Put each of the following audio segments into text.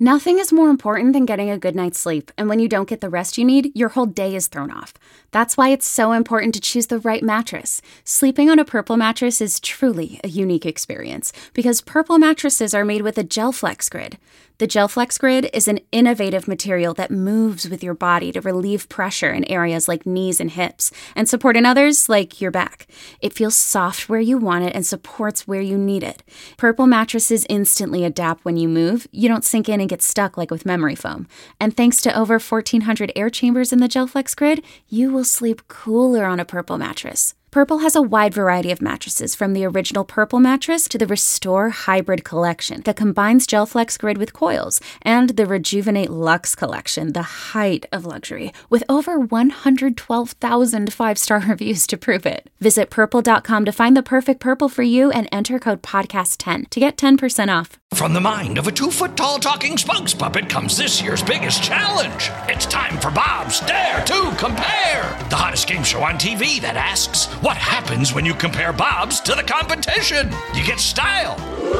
Nothing is more important than getting a good night's sleep, and when you don't get the rest you need, your whole day is thrown off. That's why it's so important to choose the right mattress. Sleeping on a Purple mattress is truly a unique experience, because Purple mattresses are made with a GelFlex Grid. The GelFlex Grid is an innovative material that moves with your body to relieve pressure in areas like knees and hips, and support in others like your back. It feels soft where you want it and supports where you need it. Purple mattresses instantly adapt when you move. You don't sink in and get stuck like with memory foam. And thanks to over 1,400 air chambers in the GelFlex Grid, you will sleep cooler on a Purple mattress. Purple has a wide variety of mattresses, from the original Purple mattress to the Restore Hybrid collection that combines GelFlex Grid with coils, and the Rejuvenate Luxe collection, the height of luxury, with over 112,000 five-star reviews to prove it. Visit purple.com to find the perfect Purple for you and enter code podcast10 to get 10% off. From the mind of a 2-foot-tall talking spokes puppet comes this year's biggest challenge. It's time for Bob's Dare to Compare, the hottest game show on TV that asks, what happens when you compare Bob's to the competition? You get style.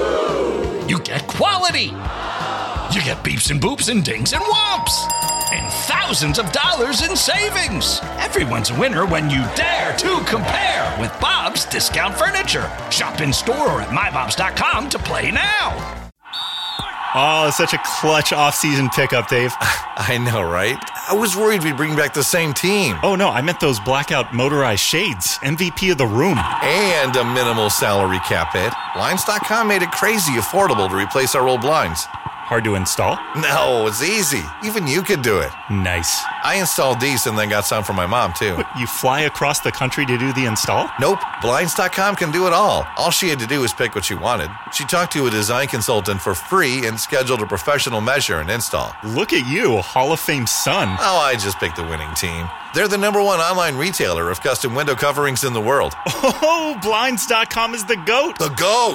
You get quality. You get beeps and boops and dings and whomps. And thousands of dollars in savings. Everyone's a winner when you dare to compare with Bob's Discount Furniture. Shop in store or at mybobs.com to play now. Oh, such a clutch off-season pickup, Dave. I know, right? I was worried we'd bring back the same team. Oh, no, I meant those blackout motorized shades. MVP of the room. And a minimal salary cap hit. Blinds.com made it crazy affordable to replace our old blinds. Hard to install? No, it's easy. Even you could do it. Nice. I installed these and then got some for my mom, too. What, you fly across the country to do the install? Nope. Blinds.com can do it all. All she had to do was pick what she wanted. She talked to a design consultant for free and scheduled a professional measure and install. Look at you, Hall of Fame son. Oh, I just picked the winning team. They're the #1 online retailer of custom window coverings in the world. Oh, Blinds.com is the GOAT. The GOAT!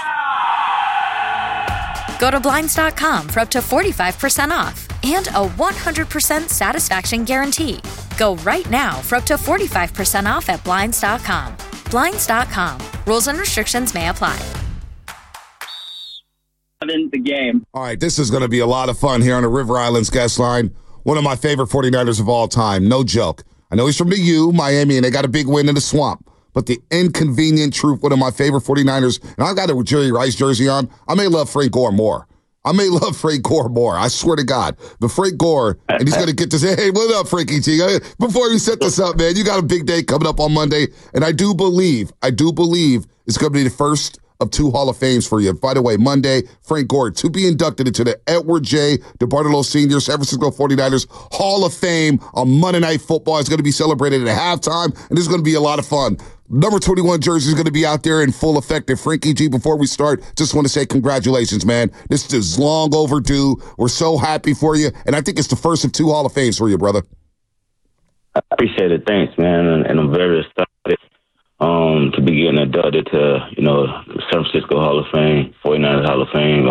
Go to Blinds.com for up to 45% off and a 100% satisfaction guarantee. Go right now for up to 45% off at Blinds.com. Blinds.com. Rules and restrictions may apply. In the game. All right, this is going to be a lot of fun here on the River Islands guest line. One of my favorite 49ers of all time. No joke. I know he's from the U, Miami, and they got a big win in the Swamp. But the inconvenient truth, one of my favorite 49ers, and I've got a Jerry Rice jersey on, I may love Frank Gore more. I swear to God. But Frank Gore, and he's going to get to say, hey, what up, Frankie T? Before we set this up, man, you got a big day coming up on Monday, and I do believe it's going to be the first of 2 Hall of Fames for you. By the way, Monday, Frank Gore to be inducted into the Edward J. DeBartolo Sr. San Francisco 49ers Hall of Fame on Monday Night Football. It's going to be celebrated at halftime, and this is going to be a lot of fun. Number 21 jersey is going to be out there in full effect. And Frankie G, before we start, just want to say congratulations, man. This is long overdue. We're so happy for you, and I think it's the first of 2 Hall of Fames for you, brother. I appreciate it. Thanks, man. And I'm very excited to be getting inducted to, San Francisco Hall of Fame, 49ers Hall of Fame.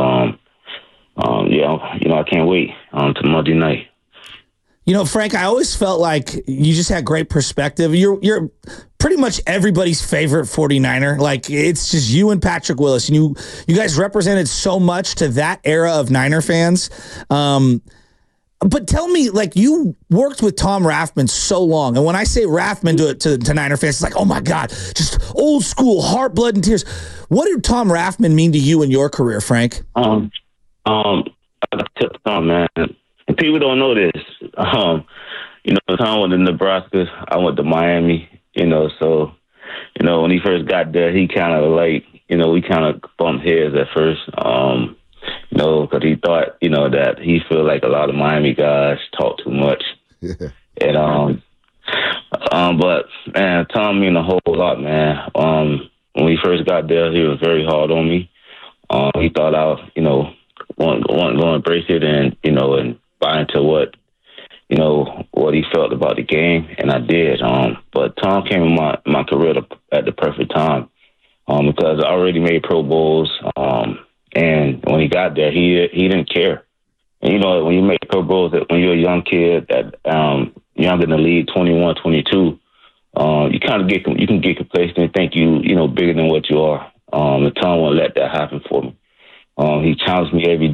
I can't wait to Monday night. Frank, I always felt like you just had great perspective. You're pretty much everybody's favorite 49er. Like, it's just you and Patrick Willis. And you guys represented so much to that era of Niner fans. But tell me, like, you worked with Tom Rathman so long. And when I say Rathman to Niner fans, it's like, oh, my God, just old school, heart, blood, and tears. What did Tom Rathman mean to you in your career, Frank? I tip Tom, man. And people don't know this. Tom went to Nebraska. I went to Miami, so, when he first got there, he kind of we kind of bumped heads at first, because he thought, that he feel like a lot of Miami guys talk too much. Yeah. And, but, man, Tom mean a whole lot, man. When we first got there, he was very hard on me. He thought I, wasn't going to embrace it and buy into what he felt about the game, and I did. But Tom came in my career at the perfect time because I already made Pro Bowls, and when he got there, he didn't care. And when you make Pro Bowls, when you're a young kid that younger in the league, 21, 22, you can get complacent and think you bigger than what you are. And Tom won't let that happen for me. He challenged me every day.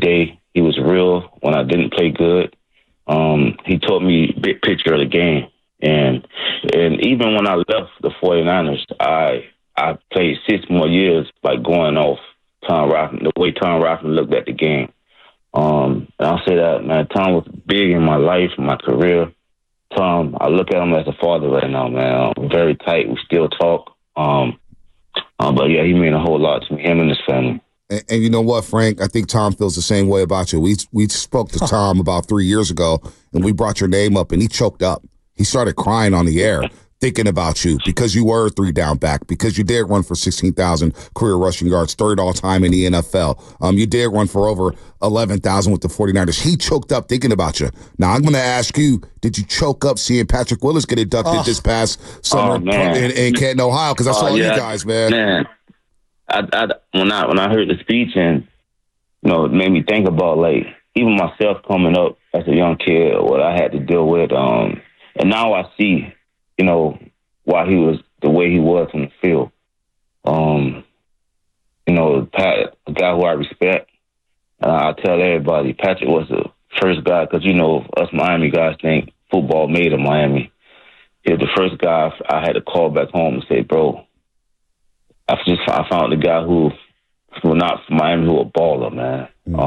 He was real when I didn't play good. He taught me big picture of the game. And even when I left the 49ers, I played 6 more years by going off Tom Rothman, the way Tom Rothman looked at the game. And I'll say that, man, Tom was big in my life, my career. Tom, I look at him as a father right now, man. Very tight. We still talk. But yeah, he meant a whole lot to me, him and his family. And you know what, Frank? I think Tom feels the same way about you. We spoke to Tom about 3 years ago, and we brought your name up, and he choked up. He started crying on the air, thinking about you because you were a 3-down back, because you did run for 16,000 career rushing yards, third all-time in the NFL. You did run for over 11,000 with the 49ers. He choked up thinking about you. Now, I'm going to ask you, did you choke up seeing Patrick Willis get inducted this past summer in Canton, Ohio? Because I saw you guys, man. Man, when I heard the speech, and it made me think about, like, even myself coming up as a young kid, what I had to deal with. And now I see, why he was the way he was on the field. Pat, a guy who I respect. I tell everybody, Patrick was the first guy, because, us Miami guys think football made in Miami. He was the first guy I had to call back home and say, bro, I found the guy who not from Miami, who a baller, man.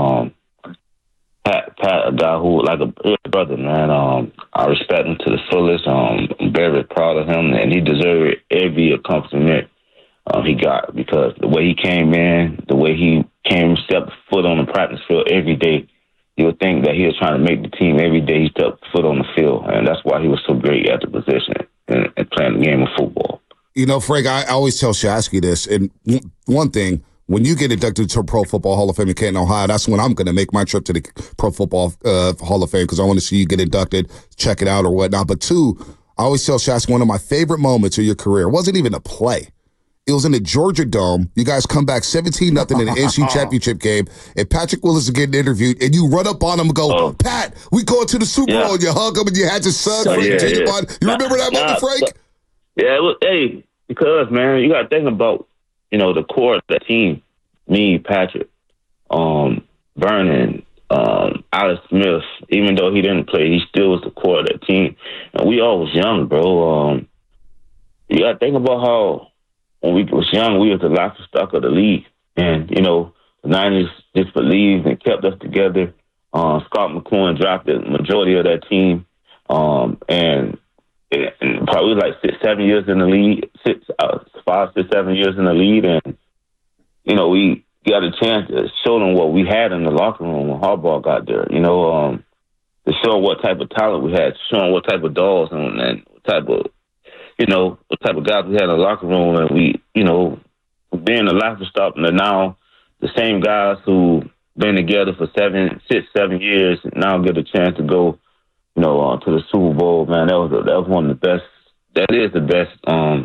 Pat, a guy who, like a brother, man. I respect him to the fullest. I'm very proud of him, and he deserved every accomplishment he got, because the way he came in, the way he stepped foot on the practice field every day, you would think that he was trying to make the team every day he stepped foot on the field, and that's why he was so great at the position and playing the game of football. Frank, I always tell Shasky this, and one thing, when you get inducted to Pro Football Hall of Fame in Canton, Ohio, that's when I'm going to make my trip to the Pro Football Hall of Fame, because I want to see you get inducted, check it out or whatnot. But two, I always tell Shasky, one of my favorite moments of your career wasn't even a play. It was in the Georgia Dome. You guys come back 17-0 in the NFC Championship game, and Patrick Willis is getting interviewed, and you run up on him and go, Pat, we going to the Super Bowl, and you hug him, and you had your son. You remember that moment, Frank? Yeah, it was, because, man, you got to think about, the core of the team. Me, Patrick, Vernon, Alex Smith. Even though he didn't play, he still was the core of that team. And we all was young, bro. You got to think about how when we was young, we was the laughing stock of the league. And, the Niners just believed and kept us together. Scott McCoy drafted the majority of that team. And probably like 6-7 years in the league, 5, 6, 7 years in the league. And, we got a chance to show them what we had in the locker room when Harbaugh got there, to show what type of talent we had, to show them what type of dogs and what type of, what type of guys we had in the locker room. And we, being the laughing stock, and now the same guys who been together for 6, 7 years now get a chance to go, to the Super Bowl, man. That was one of the best. That is the best.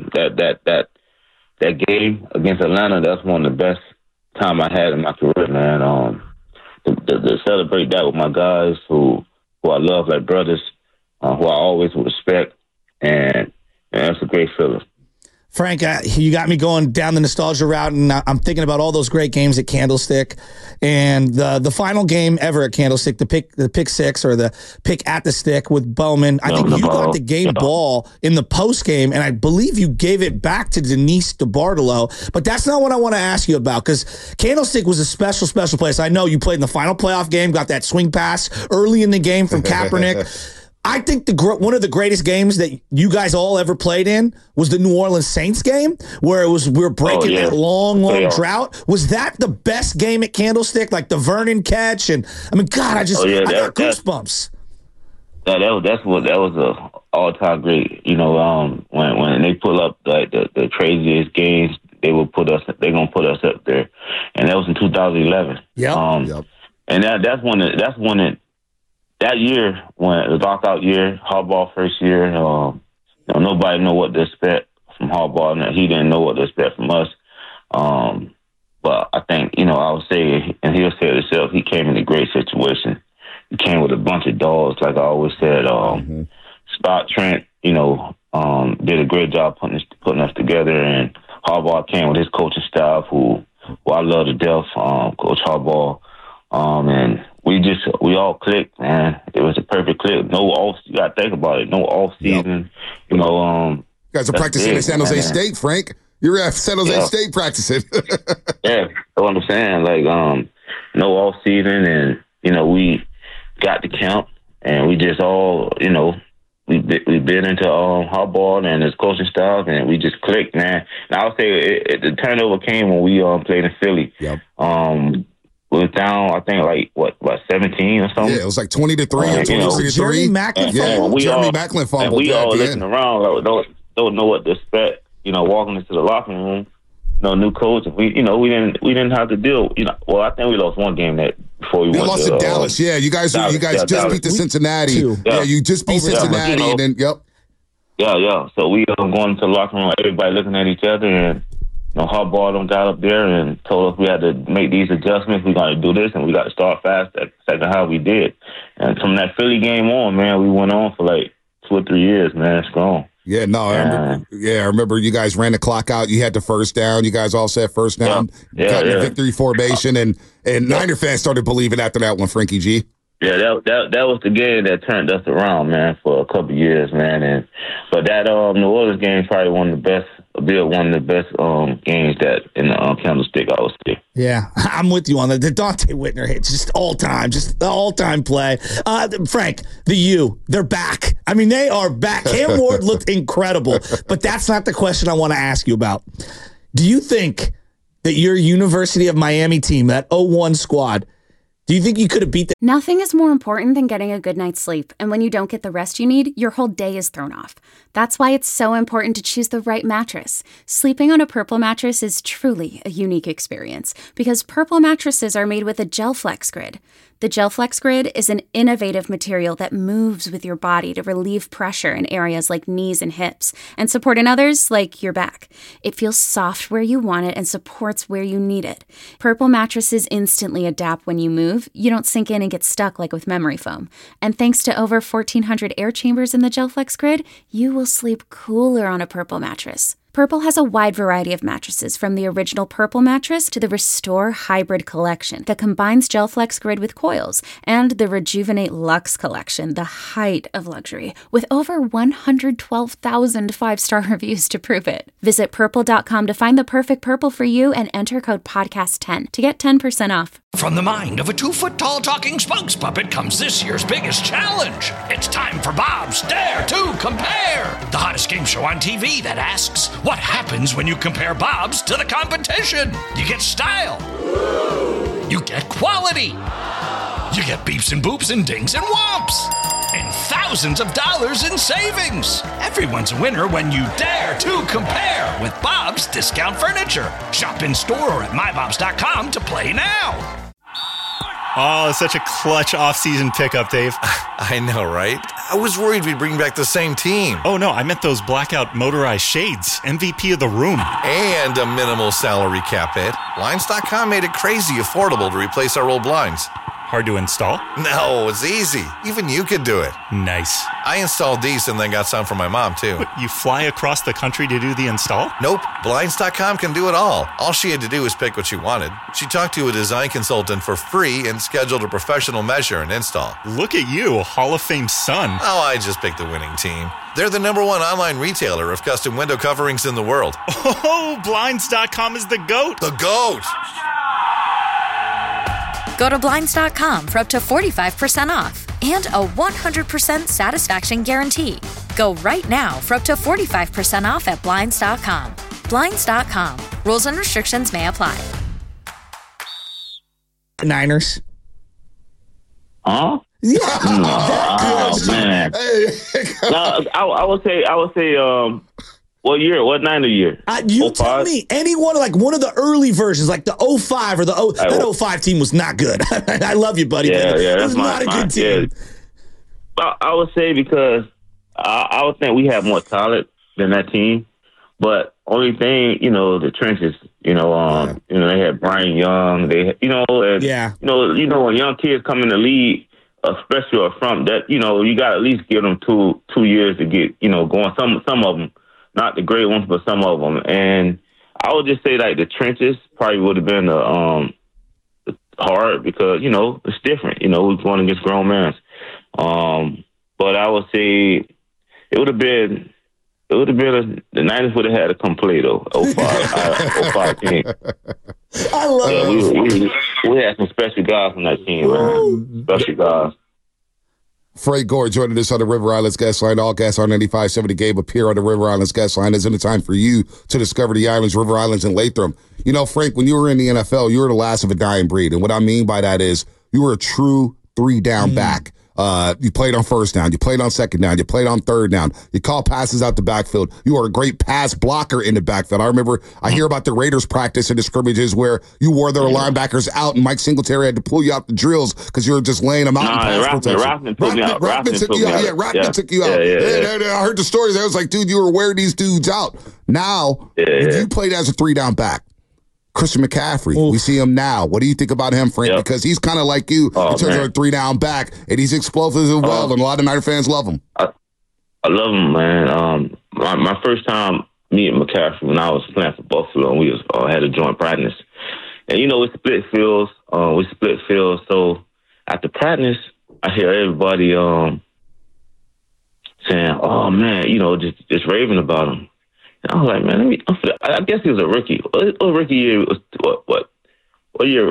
That game against Atlanta, that's one of the best time I had in my career, man. To celebrate that with my guys who I love like brothers, who I always would respect, and that's a great feeling. Frank, you got me going down the nostalgia route, and I'm thinking about all those great games at Candlestick, and the final game ever at Candlestick, the pick six or the pick at the stick with Bowman. I think you got the game ball in the post game, and I believe you gave it back to Denise DeBartolo. But that's not what I want to ask you about, because Candlestick was a special place. I know you played in the final playoff game, got that swing pass early in the game from Kaepernick. I think one of the greatest games that you guys all ever played in was the New Orleans Saints game, where we were breaking that long drought. Was that the best game at Candlestick, like the Vernon catch? And I mean, God, I got goosebumps. That was a all-time great. When they pull up the craziest games, they're gonna put us up there, and that was in 2011. Yeah. And that's when that year, when it was lockout year, Harbaugh first year, nobody knew what to expect from Harbaugh, and he didn't know what to expect from us. But I think, I would say, and he'll say it himself, he came in a great situation. He came with a bunch of dogs, like I always said. Scott Trent, did a great job putting us together, and Harbaugh came with his coaching staff, who I love to death, Coach Harbaugh. And we all clicked, man. It was a perfect click. No off. You got to think about it. No off season. Yep. You guys are practicing at San Jose State, Frank. You're at San Jose State practicing. Yeah, that's what I'm saying. Like, no off season, and we got the camp, and we just all, we've been into Harbaugh and his coaching staff, and we just clicked, man. And I would say the turnover came when we played in Philly. Yep. We was down, I think, like, what 17 or something? Yeah, it was like 20-3 or 23-3. Jeremy Maclin. Jeremy Maclin fumbled. And we all looking around, like, don't know what to expect. Walking into the locker room, new coach. We didn't have to deal. Well, I think we lost one game before we went lost to Dallas. Yeah, you guys just Dallas. beat the Cincinnati. Yeah, you just beat Cincinnati, and then Yeah. So we going to the locker room, everybody looking at each other, and Harbaugh got up there and told us we had to make these adjustments. We got to do this, and we got to start fast. At second half, we did. And from that Philly game on, man, we went on for like 2 or 3 years, man, strong. Yeah, no, I remember you guys ran the clock out. You had the first down. You guys all set first down. Got your victory formation, and Niner fans started believing after that one, Frankie G. Yeah, that was the game that turned us around, man, for a couple of years, man. But that New Orleans game is probably one of the best games that in the Candlestick, I would say. Yeah, I'm with you on that. The Dante Whitner hit, just the all-time play. Frank, they're back. I mean, they are back. Cam Ward looked incredible, but that's not the question I want to ask you about. Do you think that your University of Miami team, that 0-1 squad, do you think you could have beat them? Nothing is more important than getting a good night's sleep, and when you don't get the rest you need, your whole day is thrown off. That's why it's so important to choose the right mattress. Sleeping on a Purple mattress is truly a unique experience, because Purple mattresses are made with a GelFlex Grid. The GelFlex Grid is an innovative material that moves with your body to relieve pressure in areas like knees and hips, and support in others like your back. It feels soft where you want it and supports where you need it. Purple mattresses instantly adapt when you move. You don't sink in and get stuck like with memory foam. And thanks to over 1,400 air chambers in the GelFlex Grid, you will sleep cooler on a Purple mattress. Purple has a wide variety of mattresses, from the original Purple mattress to the Restore Hybrid collection that combines GelFlex Grid with coils, and the Rejuvenate Luxe collection, the height of luxury, with over 112,000 five-star reviews to prove it. Visit Purple.com to find the perfect Purple for you and enter code podcast10 to get 10% off. From the mind of a 2-foot-tall talking spokes puppet comes this year's biggest challenge. It's time for Bob's Dare to Compare, the hottest game show on TV that asks, what happens when you compare Bob's to the competition? You get style. You get quality. You get beeps and boops and dings and whomps. And thousands of dollars in savings. Everyone's a winner when you dare to compare with Bob's Discount Furniture. Shop in store or at mybobs.com to play now. Oh, such a clutch off-season pickup, Dave. I know, right? I was worried we'd bring back the same team. Oh, no, I meant those blackout motorized shades. MVP of the room. And a minimal salary cap hit. Blinds.com made it crazy affordable to replace our old blinds. Hard to install? No, it's easy. Even you could do it. Nice. I installed these and then got some for my mom, too. But you fly across the country to do the install? Nope. Blinds.com can do it all. All she had to do was pick what she wanted. She talked to a design consultant for free and scheduled a professional measure and install. Look at you, Hall of Fame son. Oh, I just picked the winning team. They're the #1 online retailer of custom window coverings in the world. Oh, Blinds.com is the GOAT. The GOAT! Go to Blinds.com for up to 45% off and a 100% satisfaction guarantee. Go right now for up to 45% off at Blinds.com. Blinds.com. Rules and restrictions may apply. Niners. Huh? Yeah. Oh, man. No, I would say, what Niner year? You tell me any one, like one of the early versions, like the 05 or that 05 team was not good. I love you, buddy. Yeah, it was not a good team. Yeah. I would say because I would think we have more talent than that team, but only thing, the trenches, they had Brian Young, when young kids come in the league, especially up front, that, you got to at least give them two years to get, going. Some of them. Not the great ones, but some of them. And I would just say, like, the trenches probably would have been hard because, you know, it's different. You know, we're going against grown men. But I would say it would have been the Niners would have had to come play though. 05 team. I love it. We had some special guys on that team, man. Special guys. Frank Gore joining us on the River Islands Guest Line. All guests on 95.7 The Game appear on the River Islands Guest Line. Isn't it time for you to discover the islands, River Islands, and Latham? You know, Frank, when you were in the NFL, you were the last of a dying breed. And what I mean by that is you were a true three-down back. You played on first down. You played on second down. You played on third down. You called passes out the backfield. You were a great pass blocker in the backfield. I hear about the Raiders practice and the scrimmages where you wore their linebackers out and Mike Singletary had to pull you out the drills because you were just laying them out in pass protection. Rathman took me out. Rathman took you out. Yeah, Rathman took you out. I heard the stories. I was like, dude, you were wearing these dudes out. Now, when you played as a three-down back, Christian McCaffrey, we see him now. What do you think about him, Frank? Because he's kind of like you in terms of a three-down back, and he's explosive as well, and a lot of Niner fans love him. I love him, man. My first time meeting McCaffrey when I was playing for Buffalo, and we had a joint practice. And, you know, we split fields. So after practice, I hear everybody saying, oh, man, you know, just raving about him. I was like, man, I guess he was a rookie. What rookie year was what year?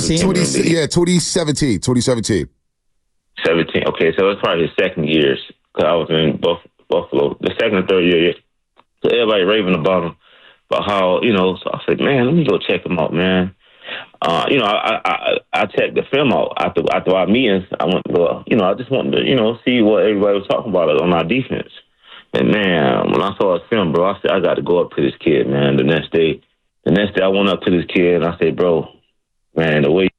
2017. 17. Okay, so it's probably his second years because I was in Buffalo. The second and third year. So everybody raving about him, about how, you know. So I said, man, let me go check him out, man. You know, I checked the film out after our meetings. I went to go, you know, I just wanted to, you know, see what everybody was talking about on our defense. And, man, when I saw his film, bro, I said, I got to go up to this kid, man. The next day, I went up to this kid, and I said, bro, man, the way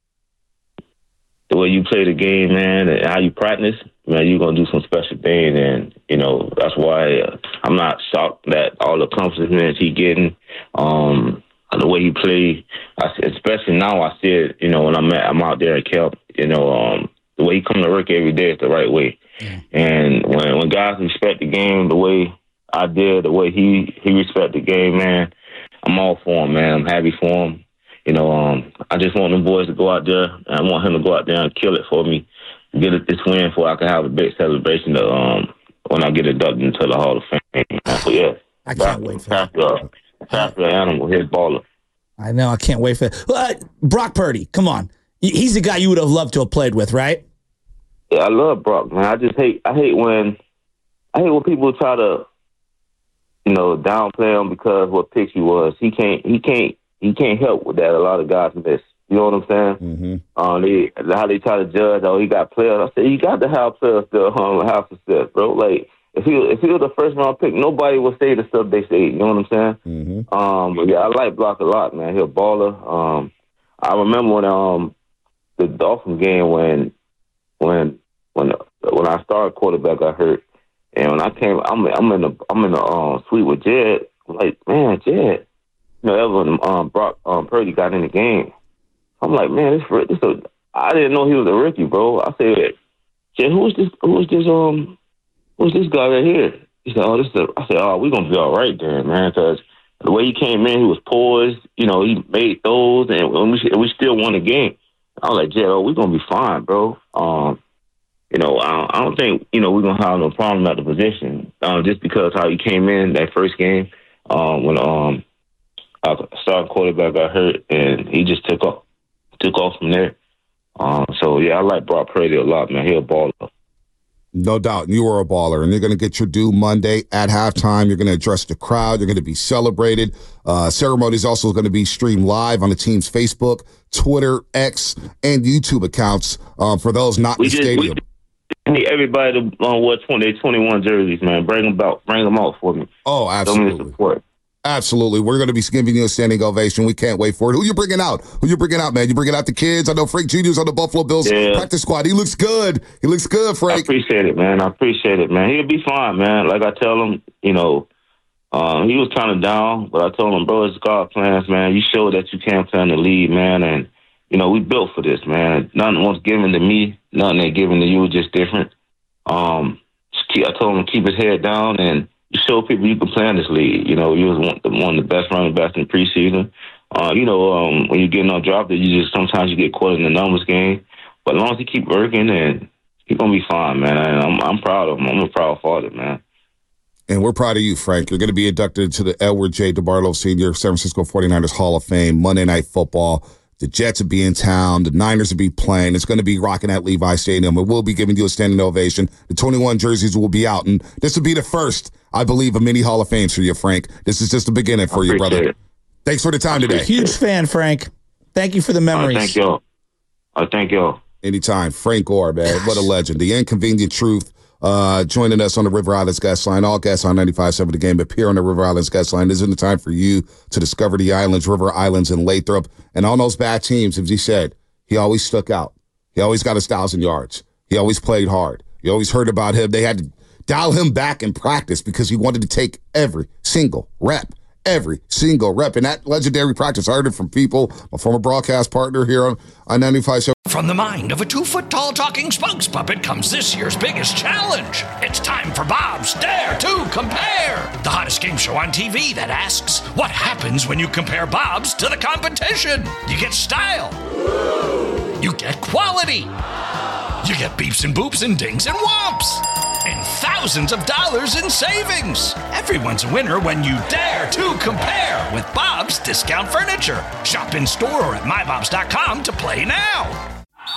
you play the game, man, and how you practice, man, you're going to do some special things. And, you know, that's why I'm not shocked that all the accomplishments he's getting, the way he played, especially now I see it, you know, when I'm out there at Kelp, you know, the way he come to work every day is the right way. Yeah. And when guys respect the game the way I did, the way he respect the game, man, I'm all for him, man. I'm happy for him. You know, I just want them boys to go out there, and I want him to go out there and kill it for me, get this win so I can have a big celebration when I get inducted into the Hall of Fame. So, yeah. I can't wait for that. Pastor Animal, his baller. I know, I can't wait for it. Brock Purdy, come on. He's the guy you would have loved to have played with, right? Yeah, I love Brock, man. I hate when people try to, you know, downplay him because of what pick he was. He can't help with that. A lot of guys miss. You know what I'm saying? Mm-hmm. How they try to judge. Oh, he got players. I said you got to have players to have success, bro. Like if he was the first round pick, nobody would say the stuff they say. You know what I'm saying? Mm-hmm. But yeah, I like Brock a lot, man. He's a baller. I remember when the Dolphins game when I started quarterback got hurt, and when I came, I'm in the suite with Jed. I'm like, man, Jed, you know, that when Brock Purdy got in the game. I'm like, man, I didn't know he was a rookie, bro. I said, Jed, who's this guy right here? He said, I said, we're gonna be all right there, man, because the way he came in, he was poised. You know, he made those, and we still won the game. I was like, Jed, we're going to be fine, bro. You know, I don't think, you know, we're going to have no problem at the position just because how he came in that first game when our starting quarterback got hurt, and he just took off from there. So, yeah, I like Brock Purdy a lot, man. He's a baller. No doubt. You are a baller, and you're going to get your due Monday at halftime. You're going to address the crowd. You're going to be celebrated. Ceremony is also going to be streamed live on the team's Facebook, Twitter, X, and YouTube accounts for those not in the stadium. We need everybody to wear 21 jerseys, man. Bring them out for me. Oh, absolutely. Support. Absolutely. We're going to be giving you a standing ovation. We can't wait for it. Who you bringing out, man? You bringing out the kids? I know Frank Jr.'s on the Buffalo Bills practice squad. He looks good. Frank. I appreciate it, man. He'll be fine, man. Like I tell him, you know, he was kind of down, but I told him, bro, it's God plans, man. You show that you can play in the league, man. And, you know, we built for this, man. Nothing was given to me. Nothing they given to you, just different. I told him to keep his head down and you show people you can play in this league. You know, you was one of the best running backs in the preseason. When you're getting undrafted, sometimes you get caught in the numbers game. But as long as he keep working, and he's gonna be fine, man. And I'm proud of him. I'm a proud father, man. And we're proud of you, Frank. You're going to be inducted to the Edward J. DeBartolo Sr. San Francisco 49ers Hall of Fame Monday Night Football. The Jets will be in town. The Niners will be playing. It's going to be rocking at Levi Stadium. And we'll be giving you a standing ovation. The 21 jerseys will be out. And this will be the first, I believe, of many Hall of Fames for you, Frank. This is just the beginning for you, brother. Thanks for the time today. Huge fan, Frank. Thank you for the memories. Thank y'all. Anytime. Frank Gore, man. What a legend. The Inconvenient Truth. Joining us on the River Islands Guest Line. All guests on 95.7 The Game appear on the River Islands Guest Line. This is the time for you to discover the islands, River Islands, and Lathrop. And on those bad teams, as he said, he always stuck out. He always got 1,000 yards. He always played hard. You always heard about him. They had to dial him back in practice because he wanted to take every single rep. And that legendary practice, I heard it from people, my former broadcast partner here on 95.7. From the mind of a 2-foot-tall talking spokes puppet comes this year's biggest challenge. It's time for Bob's Dare to Compare, the hottest game show on TV that asks, what happens when you compare Bob's to the competition? You get style. You get quality. You get beeps and boops and dings and whomps. And thousands of dollars in savings. Everyone's a winner when you dare to compare with Bob's Discount Furniture. Shop in store or at mybobs.com to play now.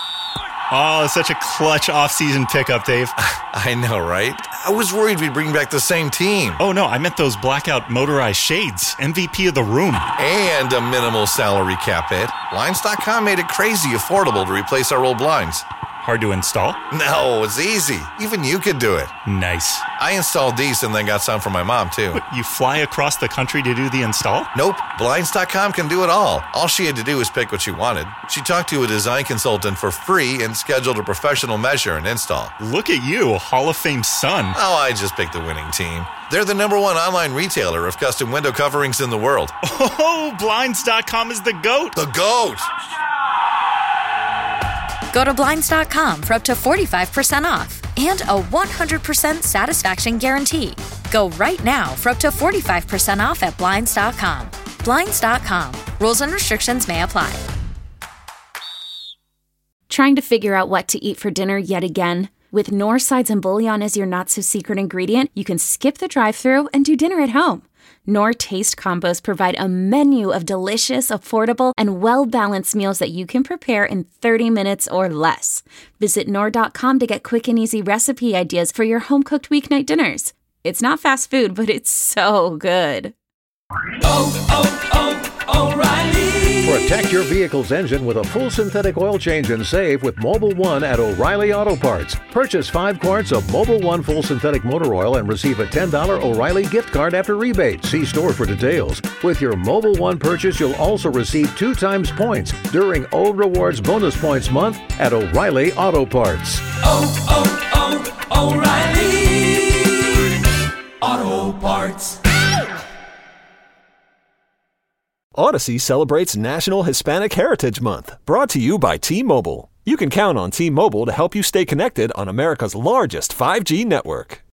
Oh, such a clutch off-season pickup, Dave. I know, right? I was worried we'd bring back the same team. Oh, no, I meant those blackout motorized shades. MVP of the room. And a minimal salary cap hit. Blinds.com made it crazy affordable to replace our old blinds. Hard to install? No, it's easy. Even you could do it. Nice. I installed these and then got some for my mom, too. What, you fly across the country to do the install? Nope. Blinds.com can do it all. All she had to do was pick what she wanted. She talked to a design consultant for free and scheduled a professional measure and install. Look at you, Hall of Fame son. Oh, I just picked the winning team. They're the #1 online retailer of custom window coverings in the world. Oh, Blinds.com is the GOAT. The GOAT! Go to Blinds.com for up to 45% off and a 100% satisfaction guarantee. Go right now for up to 45% off at Blinds.com. Blinds.com. Rules and restrictions may apply. Trying to figure out what to eat for dinner yet again? With Knorr sides and bouillon as your not-so-secret ingredient, you can skip the drive-thru and do dinner at home. Knorr Taste Combos provide a menu of delicious, affordable, and well-balanced meals that you can prepare in 30 minutes or less. Visit Knorr.com to get quick and easy recipe ideas for your home-cooked weeknight dinners. It's not fast food, but it's so good. O'Reilly. Protect your vehicle's engine with a full synthetic oil change and save with Mobil 1 at O'Reilly Auto Parts. Purchase 5 quarts of Mobil 1 full synthetic motor oil and receive a $10 O'Reilly gift card after rebate. See store for details. With your Mobil 1 purchase, you'll also receive 2 times points during O Rewards Bonus Points Month at O'Reilly Auto Parts. O'Reilly Auto Parts. Odyssey celebrates National Hispanic Heritage Month, brought to you by T-Mobile. You can count on T-Mobile to help you stay connected on America's largest 5G network.